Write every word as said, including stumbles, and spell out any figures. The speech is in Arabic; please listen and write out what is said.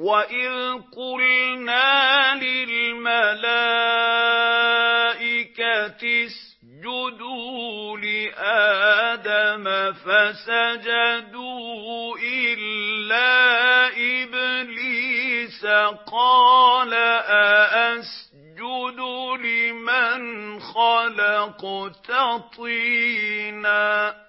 وَإِذْ قُلْنَا لِلْمَلَائِكَةِ اسْجُدُوا لِآدَمَ فَسَجَدُوا إِلَّا إِبْلِيسَ قَالَ أَأَسْجُدُ لِمَنْ خَلَقْتَ طِينًا